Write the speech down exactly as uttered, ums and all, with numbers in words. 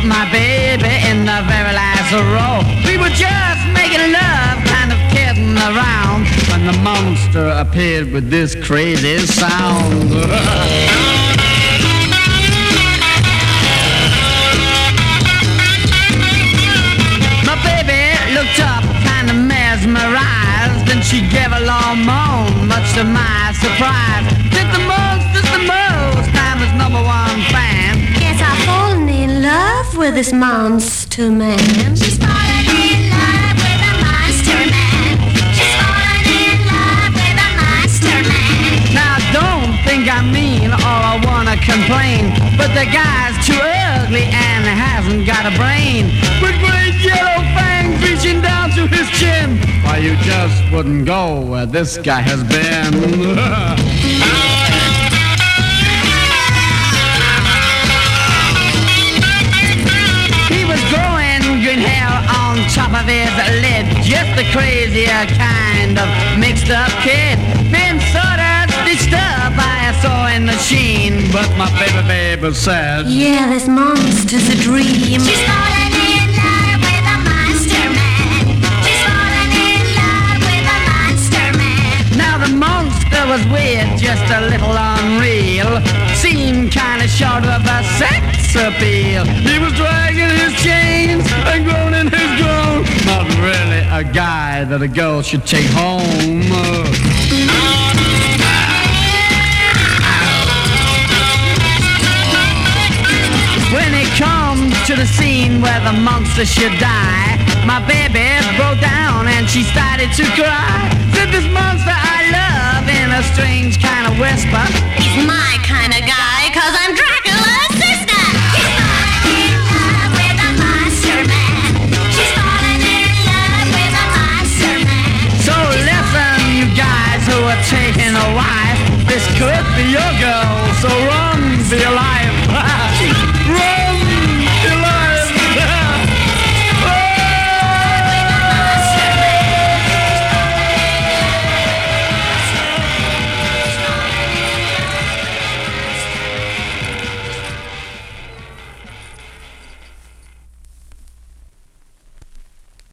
my baby in the very last row. We were just making love, kind of kidding around, when the monster appeared with this crazy sound. My baby looked up, kind of mesmerized, and she gave a long moan, much to my surprise. Did the most, just the most, I'm his number one fan. Guess I've fallen in love with this monster man. She's fallen in love with a monster man. She's fallen in love with a monster man. Now don't think I mean or I wanna complain, but the guy's too ugly and hasn't got a brain. With great yellow fangs reaching down to his chin. Why, you just wouldn't go where this guy has been. Green hair on top of his lid, just the crazier kind of mixed up kid. Been sort of stitched up by a sewing machine, but my baby baby said, yeah, this monster's a dream. She's fallen in love with a monster man. She's fallen in love with a monster man. Now the monster was weird, just a little unreal. Seemed kind of short of a sex appeal. He was dragging his chains and groaning his groan. Not really a guy that a girl should take home. When it comes to the scene where the monster should die, my baby broke down and she started to cry. Said, this monster I love, in a strange kind of whisper, he's my kind of guy.